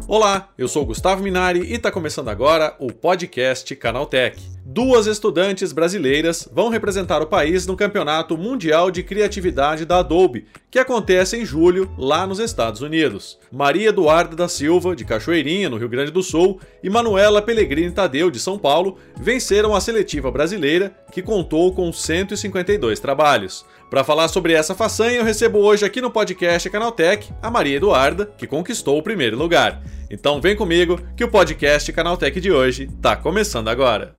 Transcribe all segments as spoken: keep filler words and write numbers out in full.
Olá, eu sou Gustavo Minari e está começando agora o podcast Canaltech. Duas estudantes brasileiras vão representar o país no Campeonato Mundial de Criatividade da Adobe, que acontece em julho lá nos Estados Unidos. Maria Eduarda da Silva, de Cachoeirinha, no Rio Grande do Sul, e Manuela Pellegrini Tadeu, de São Paulo, venceram a seletiva brasileira, que contou com cento e cinquenta e dois trabalhos. Para falar sobre essa façanha, eu recebo hoje aqui no podcast Canaltech a Maria Eduarda, que conquistou o primeiro lugar. Então vem comigo que o podcast Canaltech de hoje está começando agora.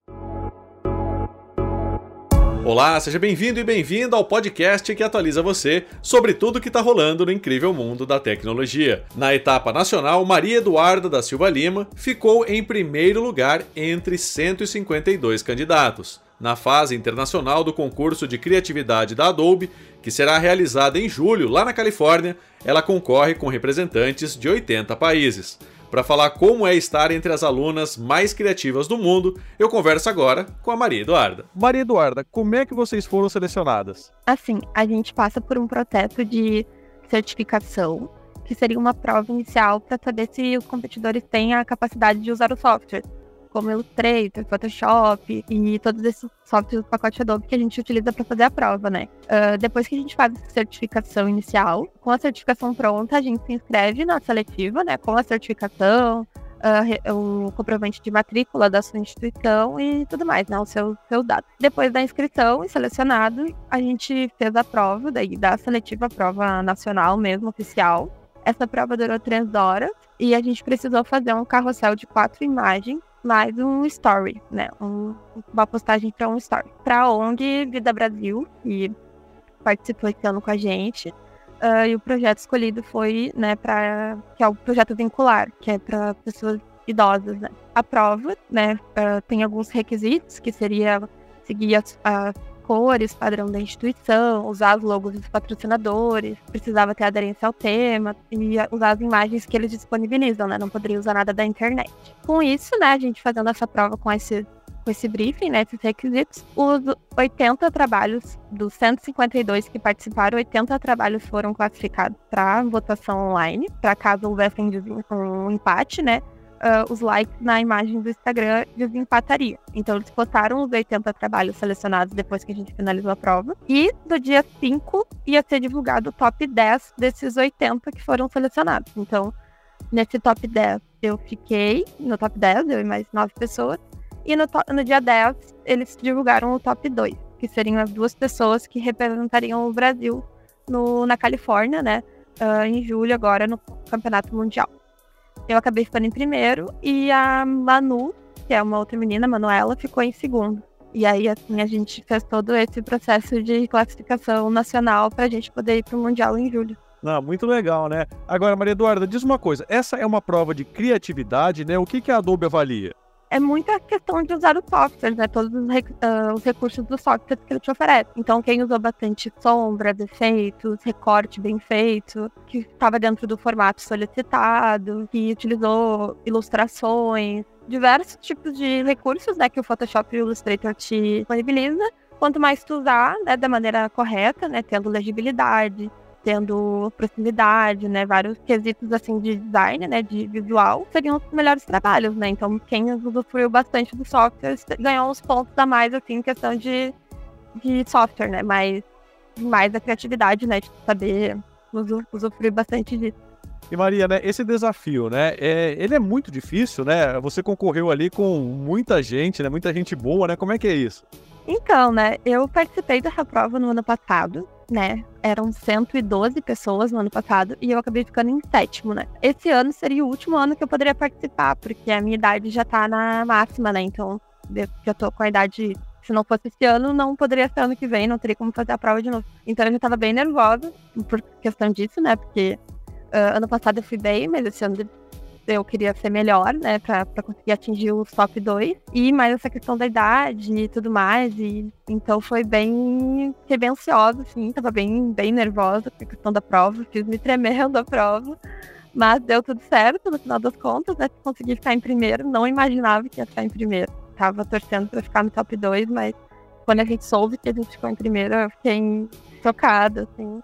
Olá, seja bem-vindo e bem-vinda ao podcast que atualiza você sobre tudo que está rolando no incrível mundo da tecnologia. Na etapa nacional, Maria Eduarda da Silva Lima ficou em primeiro lugar entre cento e cinquenta e dois candidatos. Na fase internacional do concurso de criatividade da Adobe, que será realizada em julho lá na Califórnia, ela concorre com representantes de oitenta países. Para falar como é estar entre as alunas mais criativas do mundo, eu converso agora com a Maria Eduarda. Maria Eduarda, como é que vocês foram selecionadas? Assim, a gente passa por um processo de certificação, que seria uma prova inicial para saber se os competidores têm a capacidade de usar o software, como Illustrator, Photoshop e todos esses softwares do pacote Adobe que a gente utiliza para fazer a prova, né? Uh, depois que a gente faz a certificação inicial, com a certificação pronta, a gente se inscreve na seletiva, né? Com a certificação, uh, o comprovante de matrícula da sua instituição e tudo mais, né? O seu, seu dado. Depois da inscrição e selecionado, a gente fez a prova, daí da seletiva, a prova nacional mesmo, oficial. Essa prova durou três horas e a gente precisou fazer um carrossel de quatro imagens, mais um story, né? Um, uma postagem para um story. Para a O N G Vida Brasil, que participou esse ano com a gente. Uh, e o projeto escolhido foi, né, para que é o projeto vincular, que é para pessoas idosas, né? A prova, né, uh, tem alguns requisitos, que seria seguir as, as cores, padrão da instituição, usar os logos dos patrocinadores, precisava ter aderência ao tema e usar as imagens que eles disponibilizam, né? Não poderia usar nada da internet. Com isso, né, a gente fazendo essa prova com esse, com esse briefing, né, esses requisitos, os oitenta trabalhos dos cento e cinquenta e dois que participaram, oitenta trabalhos foram classificados para votação online, para caso houvesse um empate, né? Uh, os likes na imagem do Instagram desempataria. Então eles postaram os oitenta trabalhos selecionados depois que a gente finalizou a prova. E no dia cinco ia ser divulgado o top dez desses oitenta que foram selecionados. Então, nesse top dez eu fiquei, no top dez, eu e mais nove pessoas. E no, to- no dia dez eles divulgaram o top dois, que seriam as duas pessoas que representariam o Brasil no, na Califórnia, né? Uh, em julho agora no Campeonato Mundial. Eu acabei ficando em primeiro e a Manu, que é uma outra menina, a Manuela, ficou em segundo. E aí, assim, a gente fez todo esse processo de classificação nacional pra gente poder ir pro Mundial em julho. Não, muito legal, né? Agora, Maria Eduarda, diz uma coisa. Essa é uma prova de criatividade, né? O que, que a Adobe avalia? É muita questão de usar o software, né? Todos os, rec- uh, os recursos do software que ele te oferece. Então, quem usou bastante sombra, defeitos, recorte bem feito, que estava dentro do formato solicitado, que utilizou ilustrações, diversos tipos de recursos, né, que o Photoshop e o Illustrator te disponibiliza. Quanto mais tu usar, né, da maneira correta, né, tendo legibilidade, tendo proximidade, né, vários quesitos assim de design, né, de visual, seriam os melhores trabalhos, né, então quem usufruiu bastante do software ganhou uns pontos a mais, assim, em questão de, de software, né, mais, mais a criatividade, né, de saber usufruir bastante disso. E Maria, né, esse desafio, né, é, ele é muito difícil, né, você concorreu ali com muita gente, né, muita gente boa, né, como é que é isso? Então, né, eu participei dessa prova no ano passado, né, eram cento e doze pessoas no ano passado e eu acabei ficando em sétimo, né. Esse ano seria o último ano que eu poderia participar, porque a minha idade já tá na máxima, né, então eu já tô com a idade, se não fosse esse ano, não poderia ser ano que vem, não teria como fazer a prova de novo. Então eu já tava bem nervosa por questão disso, né, porque uh, ano passado eu fui bem, mas esse ano eu queria ser melhor, né, pra, pra conseguir atingir os top dois, e mais essa questão da idade e tudo mais, e então foi bem, fiquei bem ansiosa, assim, tava bem, bem nervosa com a questão da prova, fiz me tremendo a prova, mas deu tudo certo no final das contas, né, consegui ficar em primeiro, não imaginava que ia ficar em primeiro, tava torcendo pra ficar no top dois, mas quando a gente soube que a gente ficou em primeiro, eu fiquei chocada, assim,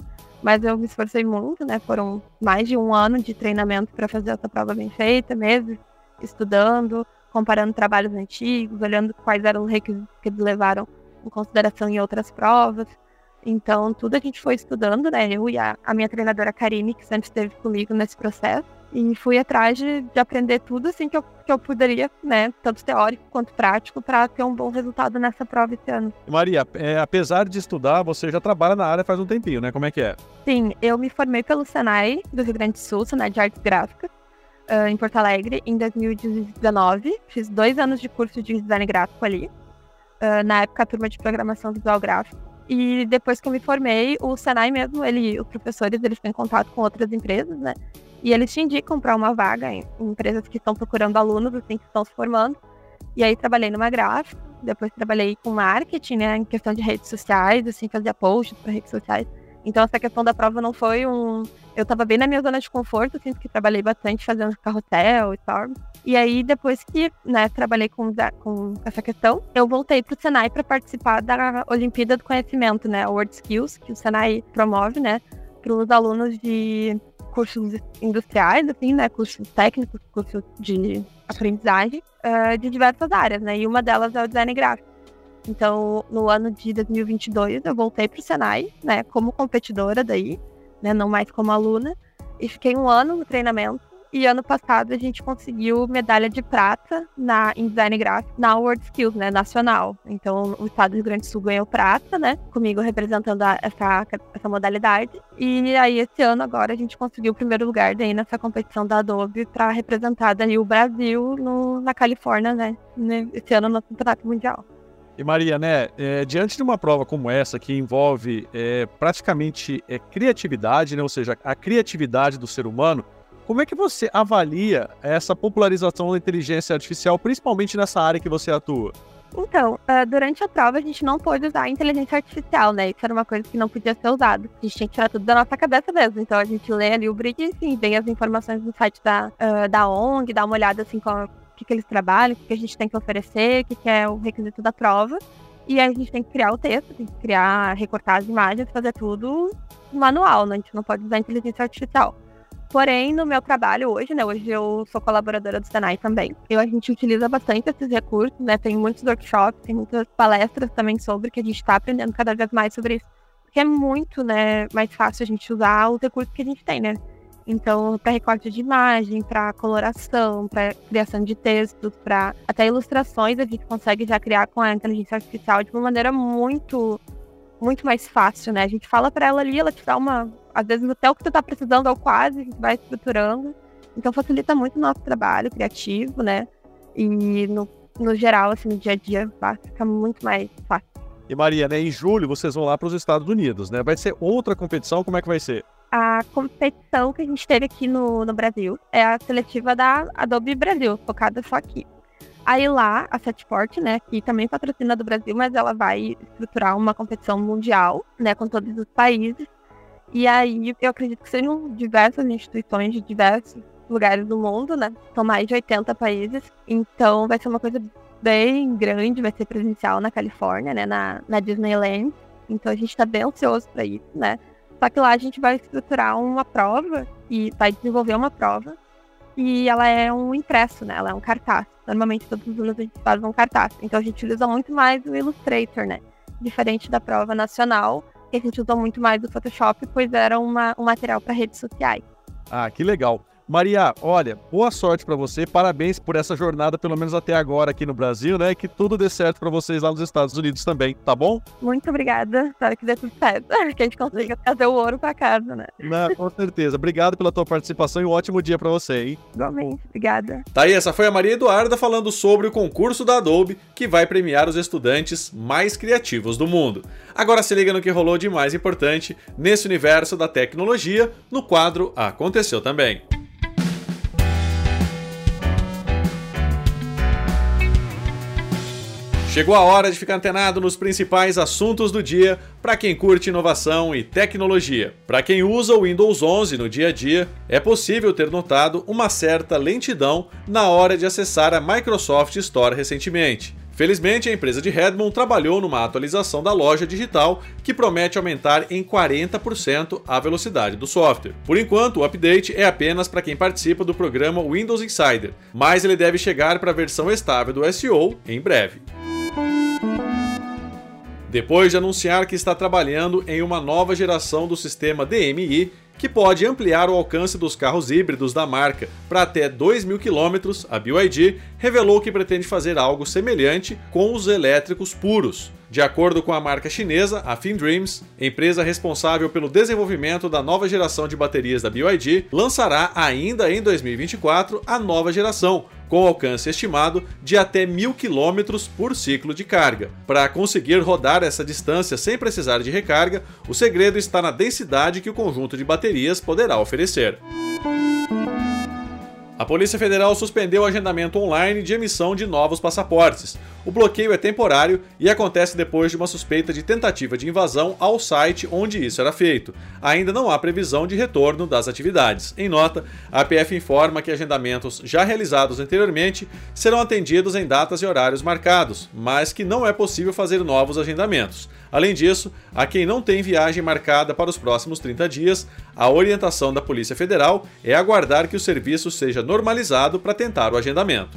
mas eu me esforcei muito, né? Foram mais de um ano de treinamento para fazer essa prova bem feita, meses estudando, comparando trabalhos antigos, olhando quais eram os requisitos que eles levaram em consideração em outras provas. Então, tudo a gente foi estudando, né? Eu e a, a minha treinadora Karine, que sempre esteve comigo nesse processo. E fui atrás de, de aprender tudo, assim, que eu, que eu poderia, né? Tanto teórico quanto prático, para ter um bom resultado nessa prova esse ano. Maria, é, apesar de estudar, você já trabalha na área faz um tempinho, né? Como é que é? Sim, eu me formei pelo Senai do Rio Grande do Sul, Senai de Artes Gráficas, uh, em Porto Alegre, em dois mil e dezenove. Fiz dois anos de curso de design gráfico ali. Uh, na época, a turma de programação visual gráfica. E depois que eu me formei, o Senai mesmo, ele, os professores, eles têm contato com outras empresas, né? E eles te indicam para uma vaga em empresas que estão procurando alunos, assim, que estão se formando. E aí trabalhei numa gráfica, depois trabalhei com marketing, né? Em questão de redes sociais, assim, fazia posts para redes sociais. Então essa questão da prova não foi um... Eu tava bem na minha zona de conforto, assim, porque trabalhei bastante fazendo carrossel e tal. E aí, depois que, né, trabalhei com, com essa questão, eu voltei pro Senai para participar da Olimpíada do Conhecimento, né, World Skills, que o Senai promove, né, para os alunos de cursos industriais, assim, né, cursos técnicos, cursos de aprendizagem, uh, de diversas áreas, né, e uma delas é o design gráfico. Então, no ano de dois mil e vinte e dois, eu voltei pro Senai, né, como competidora daí, né, não mais como aluna, e fiquei um ano no treinamento. E ano passado a gente conseguiu medalha de prata na, em design gráfico na World Skills, né, nacional. Então o estado do Rio Grande do Sul ganhou prata, né, comigo representando a, essa, essa modalidade. E aí esse ano agora a gente conseguiu o primeiro lugar daí nessa competição da Adobe para representar daí o Brasil no, na Califórnia, né, esse ano no Campeonato Mundial. E Maria, né, é, diante de uma prova como essa, que envolve é, praticamente é, criatividade, né, ou seja, a criatividade do ser humano, como é que você avalia essa popularização da inteligência artificial, principalmente nessa área que você atua? Então, uh, durante a prova a gente não pôde usar a inteligência artificial, né? Isso era uma coisa que não podia ser usada. A gente tinha que tirar tudo da nossa cabeça mesmo. Então a gente lê ali o briefing, assim, vem as informações no site da, uh, da O N G, dá uma olhada assim com o que, que eles trabalham, o que, que a gente tem que oferecer, o que, que é o requisito da prova. E aí a gente tem que criar o texto, tem que criar, recortar as imagens, fazer tudo manual, né? A gente não pode usar a inteligência artificial. Porém, no meu trabalho hoje, né, hoje eu sou colaboradora do Senai também, eu, a gente utiliza bastante esses recursos, né, tem muitos workshops, tem muitas palestras também sobre, que a gente está aprendendo cada vez mais sobre isso, porque é muito, né, mais fácil a gente usar os recursos que a gente tem, né. Então, para recorte de imagem, para coloração, para criação de textos, para até ilustrações, a gente consegue já criar com a inteligência artificial de uma maneira muito, muito mais fácil, né. A gente fala para ela ali, ela te dá uma... Às vezes até o que você está precisando ou quase, a gente vai estruturando. Então facilita muito o nosso trabalho criativo, né? E no, no geral, assim, no dia a dia, tá? Fica muito mais fácil. E Maria, né, em julho vocês vão lá para os Estados Unidos, né? Vai ser outra competição, como é que vai ser? A competição que a gente teve aqui no, no Brasil é a seletiva da Adobe Brasil, focada só aqui. Aí lá, a Setport, né, que também patrocina do Brasil, mas ela vai estruturar uma competição mundial, né, com todos os países. E aí, eu acredito que sejam diversas instituições de diversos lugares do mundo, né? São mais de oitenta países. Então, vai ser uma coisa bem grande, vai ser presencial na Califórnia, né? Na, na Disneyland. Então, a gente tá bem ansioso para isso, né? Só que lá a gente vai estruturar uma prova e vai desenvolver uma prova. E ela é um impresso, né? Ela é um cartaz. Normalmente, todos os alunos a gente faz um cartaz. Então, a gente usa muito mais o Illustrator, né? Diferente da prova nacional, que a gente usou muito mais o Photoshop, pois era uma, um material para redes sociais. Ah, que legal. Maria, olha, boa sorte para você, parabéns por essa jornada, pelo menos até agora aqui no Brasil, né? Que tudo dê certo para vocês lá nos Estados Unidos também, tá bom? Muito obrigada, espero que dê tudo certo, que a gente consiga trazer o ouro para casa, né? Não, com certeza. Obrigado pela tua participação e um ótimo dia para você, hein? Igualmente, obrigada. Tá aí, essa foi a Maria Eduarda falando sobre o concurso da Adobe, que vai premiar os estudantes mais criativos do mundo. Agora se liga no que rolou de mais importante nesse universo da tecnologia, no quadro Aconteceu Também. Chegou a hora de ficar antenado nos principais assuntos do dia para quem curte inovação e tecnologia. Para quem usa o Windows onze no dia a dia, é possível ter notado uma certa lentidão na hora de acessar a Microsoft Store recentemente. Felizmente, a empresa de Redmond trabalhou numa atualização da loja digital que promete aumentar em quarenta por cento a velocidade do software. Por enquanto, o update é apenas para quem participa do programa Windows Insider, mas ele deve chegar para a versão estável do S E O em breve. Depois de anunciar que está trabalhando em uma nova geração do sistema D M I, que pode ampliar o alcance dos carros híbridos da marca para até dois mil quilômetros, a B Y D revelou que pretende fazer algo semelhante com os elétricos puros. De acordo com a marca chinesa, a FinDreams, empresa responsável pelo desenvolvimento da nova geração de baterias da B Y D, lançará ainda em dois mil e vinte e quatro a nova geração, com alcance estimado de até mil quilômetros por ciclo de carga. Para conseguir rodar essa distância sem precisar de recarga, o segredo está na densidade que o conjunto de baterias poderá oferecer. A Polícia Federal suspendeu o agendamento online de emissão de novos passaportes. O bloqueio é temporário e acontece depois de uma suspeita de tentativa de invasão ao site onde isso era feito. Ainda não há previsão de retorno das atividades. Em nota, a A P F informa que agendamentos já realizados anteriormente serão atendidos em datas e horários marcados, mas que não é possível fazer novos agendamentos. Além disso, a quem não tem viagem marcada para os próximos trinta dias, a orientação da Polícia Federal é aguardar que o serviço seja normalizado para tentar o agendamento.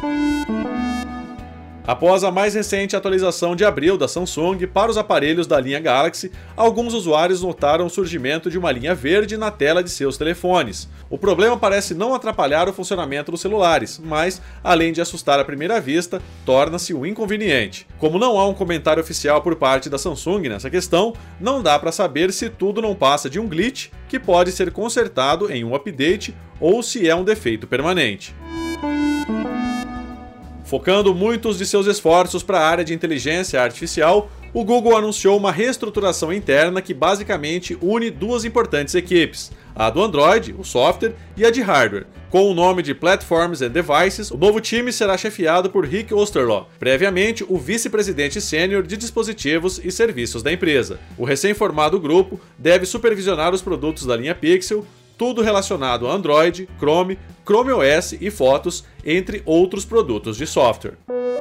Após a mais recente atualização de abril da Samsung para os aparelhos da linha Galaxy, alguns usuários notaram o surgimento de uma linha verde na tela de seus telefones. O problema parece não atrapalhar o funcionamento dos celulares, mas, além de assustar à primeira vista, torna-se um inconveniente. Como não há um comentário oficial por parte da Samsung nessa questão, não dá para saber se tudo não passa de um glitch que pode ser consertado em um update ou se é um defeito permanente. Focando muitos de seus esforços para a área de inteligência artificial, o Google anunciou uma reestruturação interna que basicamente une duas importantes equipes, a do Android, o software, e a de hardware. Com o nome de Platforms and Devices, o novo time será chefiado por Rick Osterloh, previamente o vice-presidente sênior de dispositivos e serviços da empresa. O recém-formado grupo deve supervisionar os produtos da linha Pixel, tudo relacionado a Android, Chrome, Chrome O S e fotos, entre outros produtos de software.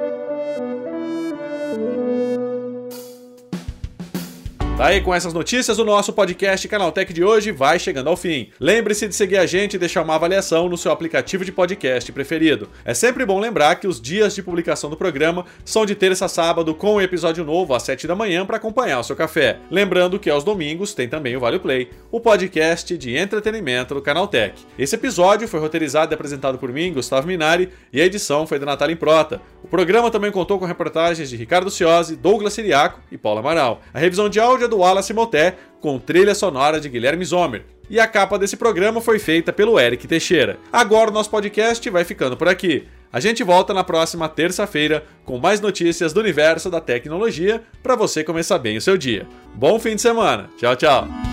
Tá aí, com essas notícias, o nosso podcast Canaltech de hoje vai chegando ao fim. Lembre-se de seguir a gente e deixar uma avaliação no seu aplicativo de podcast preferido. É sempre bom lembrar que os dias de publicação do programa são de terça a sábado, com um episódio novo às sete da manhã para acompanhar o seu café. Lembrando que aos domingos tem também o Vale Play, o podcast de entretenimento do Canaltech. Esse episódio foi roteirizado e apresentado por mim, Gustavo Minari, e a edição foi da Natália Improta. O programa também contou com reportagens de Ricardo Ciosi, Douglas Siriaco e Paula Amaral. A revisão de áudio é do Wallace Moté, com trilha sonora de Guilherme Zomer. E a capa desse programa foi feita pelo Eric Teixeira. Agora o nosso podcast vai ficando por aqui. A gente volta na próxima terça-feira com mais notícias do universo da tecnologia para você começar bem o seu dia. Bom fim de semana. Tchau, tchau.